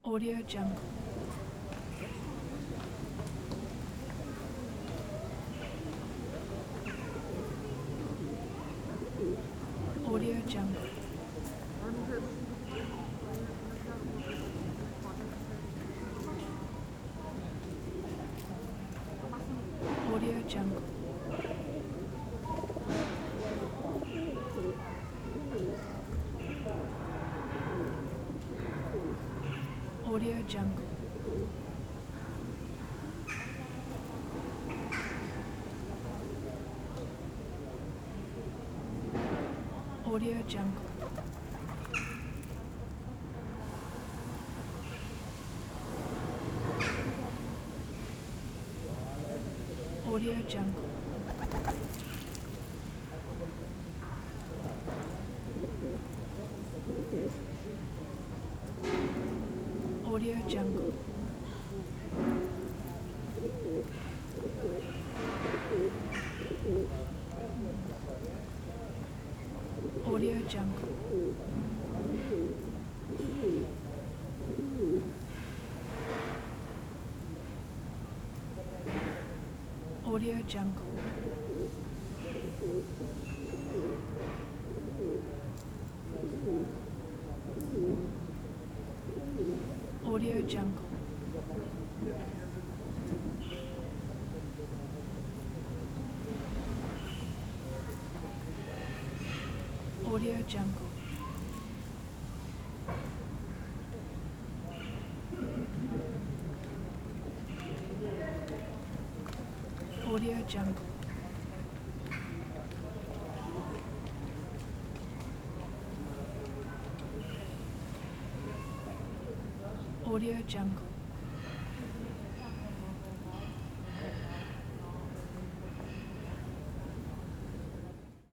Audio Jungle. Audio Jungle. Audio Jungle. Audio Jungle. Audio Jungle. Audio Jungle. Audio Jungle. Audio Jungle. Audio Jungle. Audio Jungle. Audio Jungle. Audio Jungle. Audio Jungle.